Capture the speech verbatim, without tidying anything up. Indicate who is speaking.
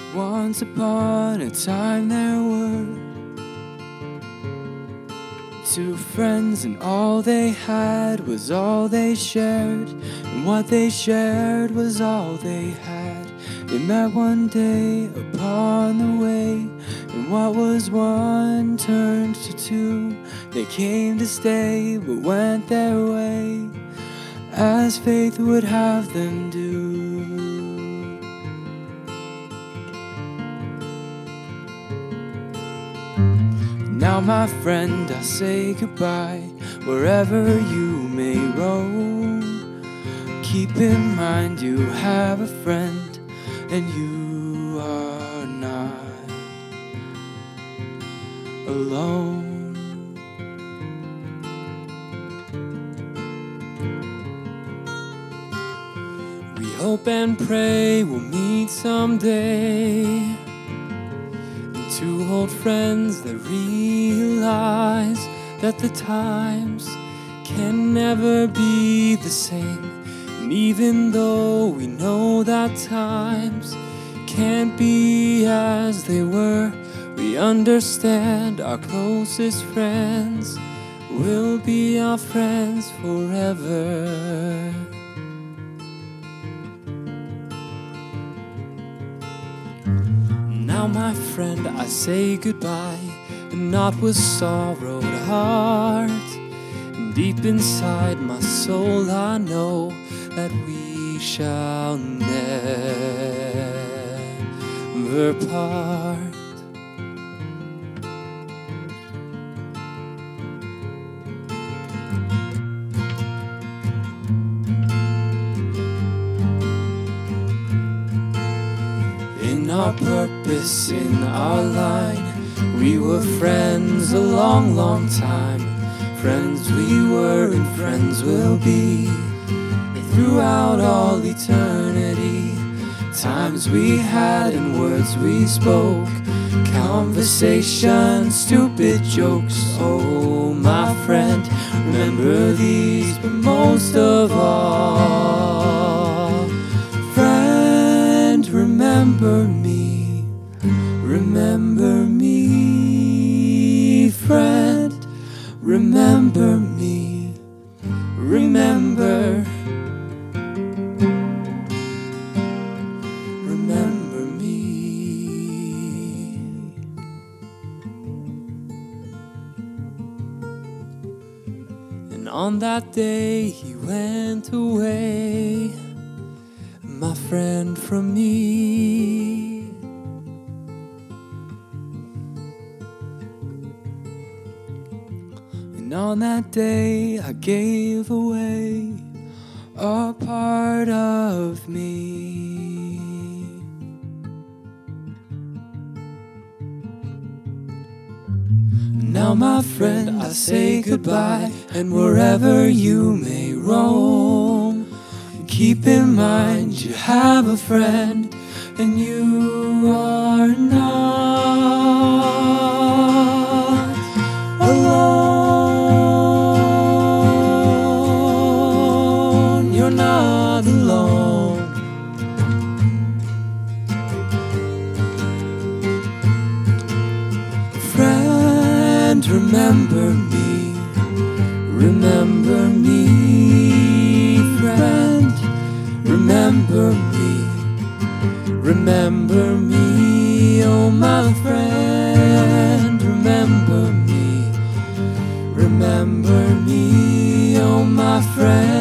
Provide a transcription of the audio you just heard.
Speaker 1: Once upon a time there were two friends, and all they had was all they shared, and what they shared was all they had. They met one day upon the way, and what was one turned to two. They came to stay but went their way, as faith would have them do. Now my friend, I say goodbye, wherever you may roam. Keep in mind you have a friend, and you are not alone. We hope and pray we'll meet someday, two old friends that realize that the times can never be the same. And even though we know that times can't be as they were, we understand our closest friends will be our friends forever. Now my friend, I say goodbye, and not with sorrowed heart. And deep inside my soul I know that we shall never part. In our purpose, in our line, we were friends a long, long time. Friends we were and friends will be throughout all eternity. Times we had and words we spoke, conversations, stupid jokes. Oh, my friend, remember these, but most of all, friend, remember me, remember me, friend, remember me, remember, remember me. And on that day he went away, my friend, from me. And on that day I gave away a part of me. Now my friend, I say goodbye, and wherever you may roam, keep in mind you have a friend, and you are not alone. You're not alone. Friend, remember me, remember me, friend. Remember me, remember me, oh my friend. Remember me, remember me, oh my friend.